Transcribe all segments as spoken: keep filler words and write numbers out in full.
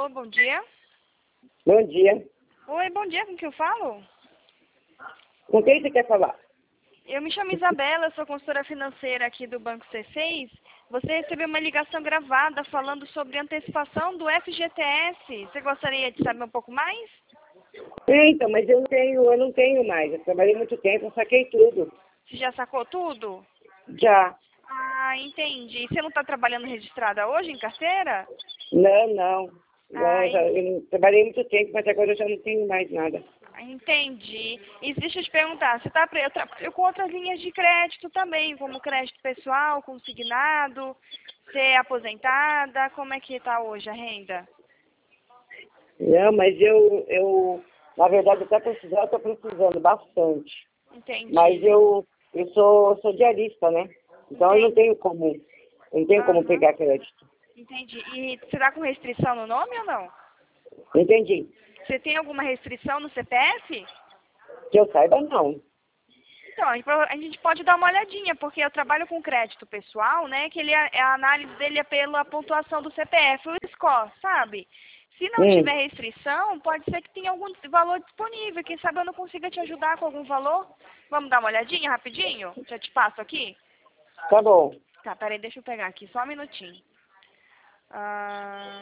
Alô, bom dia. Bom dia. Oi, bom dia, com quem eu falo? Com quem você quer falar? Eu me chamo Isabela, eu sou consultora financeira aqui do Banco C seis. Você recebeu uma ligação gravada falando sobre antecipação do F G T S. Você gostaria de saber um pouco mais? É, então, mas eu não tenho, eu não tenho mais. Eu trabalhei muito tempo, eu saquei tudo. Você já sacou tudo? Já. Ah, entendi. Você não está trabalhando registrada hoje em carteira? Não, não. Não, Ah, eu, já, eu não- trabalhei muito tempo, mas agora eu já não tenho mais nada. entendi. E deixa eu te perguntar, você tá, pre- eu trabalho com outras linhas de crédito também, como crédito pessoal, consignado, você é aposentada, como é que tá hoje a renda? Não, mas eu, eu na verdade, até precisando, estou precisando bastante. Entendi. Mas eu, eu sou, sou diarista, né? Então eu não Entendi. tenho como, eu não tenho como Aham, pegar crédito. entendi. E você tá com restrição no nome ou não? Entendi. Você tem alguma restrição no C P F? Que eu saiba, não. Então, a gente pro- a gente pode dar uma olhadinha, porque eu trabalho com crédito pessoal, né? Que ele é, a análise dele é pela pontuação do C P F, o score, sabe? Se não Hum, tiver restrição, pode ser que tenha algum valor disponível. Quem sabe eu não consiga te ajudar com algum valor? Vamos dar uma olhadinha rapidinho? Já te passo aqui? tá bom. Tá, peraí, deixa eu pegar aqui, só um minutinho. Ah,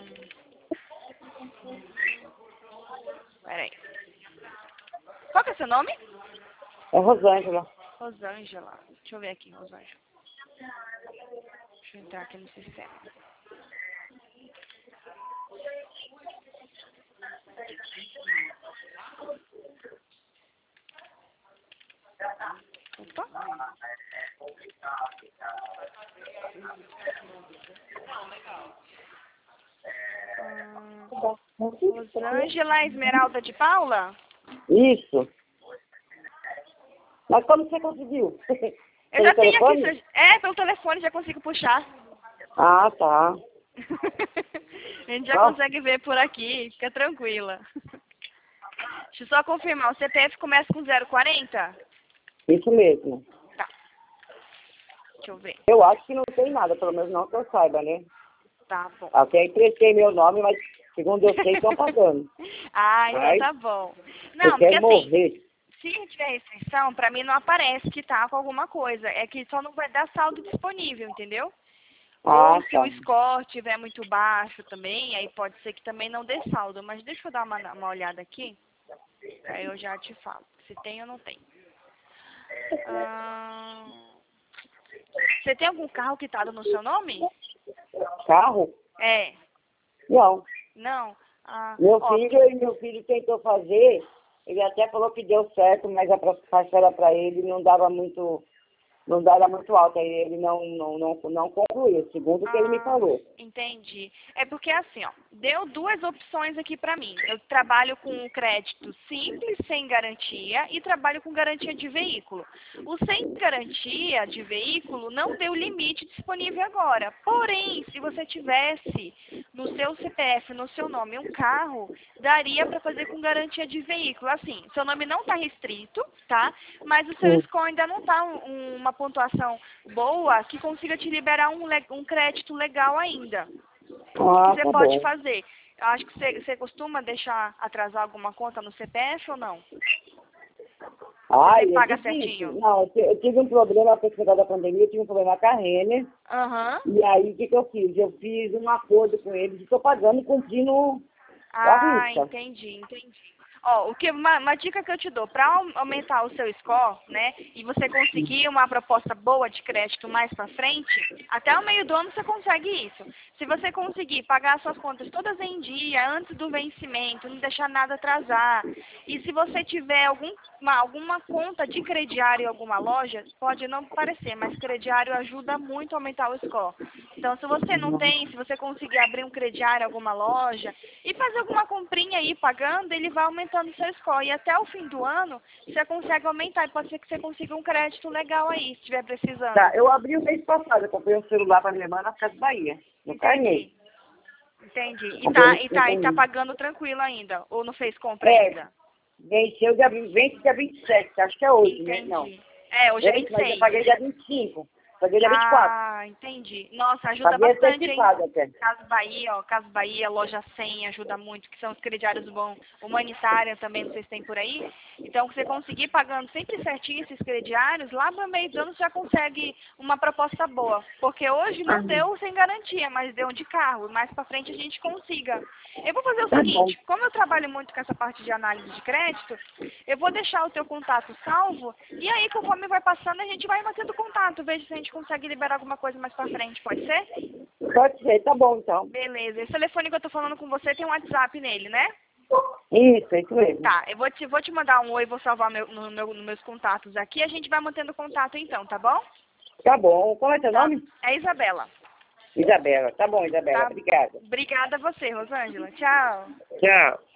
peraí. Qual que é o seu nome? É Rosângela. Rosângela. Deixa eu ver aqui, Rosângela. Deixa eu entrar aqui no sistema. Opa. Ah, Rosângela Esmeralda de Paula? Isso. Mas como você conseguiu? Eu Pelo já tenho aqui. telefone? seu- É, pelo telefone já consigo puxar. Ah, tá. A gente já Ó, consegue ver por aqui, fica tranquila. Deixa eu só confirmar, o C P F começa com zero quarenta? isso mesmo. Tá, deixa eu ver. Eu acho que não tem nada, pelo menos não que eu saiba, né? Tá bom. Até emprestei meu nome, mas segundo eu sei, estão pagando. Ah, então Mas tá bom. eu Não, porque quero assim, morrer. se tiver restrição, pra mim não aparece que tá com alguma coisa. É que só não vai dar saldo disponível, entendeu? Ah, Ou se tá. o score estiver muito baixo também, aí pode ser que também não dê saldo. Mas deixa eu dar uma, uma olhada aqui, aí eu já te falo se tem ou não tem. Ah, você tem algum carro quitado no seu nome? Carro? É. Não. Não? Ah, Meu ó, filho, e meu filho tentou fazer, ele até falou que deu certo, mas a parcela para ele não dava muito, não dava muito alta, e ele não, não, não, não concluiu, segundo o que ele me Ah, falou. entendi. É porque assim, ó, deu duas opções aqui pra mim. Eu trabalho com crédito simples, sem garantia, e trabalho com garantia de veículo. O sem garantia de veículo não deu limite disponível agora. Porém, se você tivesse no seu C P F, no seu nome, um carro, daria para fazer com garantia de veículo. Assim, seu nome não está restrito, tá? Mas o seu Hum. score ainda não está um, uma pontuação boa que consiga te liberar um, le- um crédito legal ainda. O que, que Ah, você tá pode bom. fazer? Eu acho que você, você costuma deixar atrasar alguma conta no C P F ou não? Você Ai, sempre é paga difícil. certinho? Não, eu ti- eu tive um problema com esse negócio da pandemia, eu tive um problema com a Renner. Aham. E aí, o que, que eu fiz? Eu fiz um acordo com eles, estou pagando e cumprindo a Ah, risca. entendi, entendi. Ó, o que, uma, uma dica que eu te dou, para aumentar o seu score, né, e você conseguir uma proposta boa de crédito mais para frente, até o meio do ano você consegue isso. Se você conseguir pagar suas contas todas em dia, antes do vencimento, não deixar nada atrasar, e se você tiver algum, uma, alguma conta de crediário em alguma loja, pode não parecer, mas crediário ajuda muito a aumentar o score. Então, se você não tem, se você conseguir abrir um crediário em alguma loja e fazer alguma comprinha aí pagando, ele vai aumentando o seu score. E até o fim do ano, você consegue aumentar. E pode ser que você consiga um crédito legal aí, se estiver precisando. Tá, eu abri o mês passado, eu comprei um celular para minha irmã na Casa Bahia, no Carnê. Entendi. Entendi. E Comprei tá, no e, tá, e tá Carnê. pagando tranquilo ainda? Ou não fez compra É, ainda? venceu dia, vinte vence dia vinte e sete, acho que é hoje, né? Não. Entendi. É, hoje é Vence, vinte e mas eu seis. paguei dia vinte e cinco. Paguei dia vinte e quatro. Ah, Ah, entendi. Nossa, ajuda Paguei bastante, hein? antecipado até. Casa Bahia, ó, Casa Bahia, Loja cem ajuda muito, que são os crediários bom, humanitária também, vocês têm por aí. Então, se você conseguir pagando sempre certinho esses crediários, lá no meio do ano você já consegue uma proposta boa. Porque hoje não Aham. deu sem garantia, mas deu de carro. Mais pra frente a gente consiga. Eu vou fazer o Tá bom. seguinte, como eu trabalho muito com essa parte de análise de crédito, eu vou deixar o teu contato salvo, e aí conforme vai passando a gente vai mantendo contato, veja se a gente consegue liberar alguma coisa mais pra frente, pode ser? Pode ser, tá bom então. Beleza. Esse telefone que eu tô falando com você tem um WhatsApp nele, né? Isso, é isso mesmo. Tá, eu vou te, vou te mandar um oi, vou salvar meu, no, meu, nos meus contatos aqui, a gente vai mantendo contato então, tá bom? Tá bom. Qual é seu Tá. nome? É Isabela. Isabela. Tá bom, Isabela. Tá. Obrigada. Obrigada a você, Rosângela. Tchau. Tchau.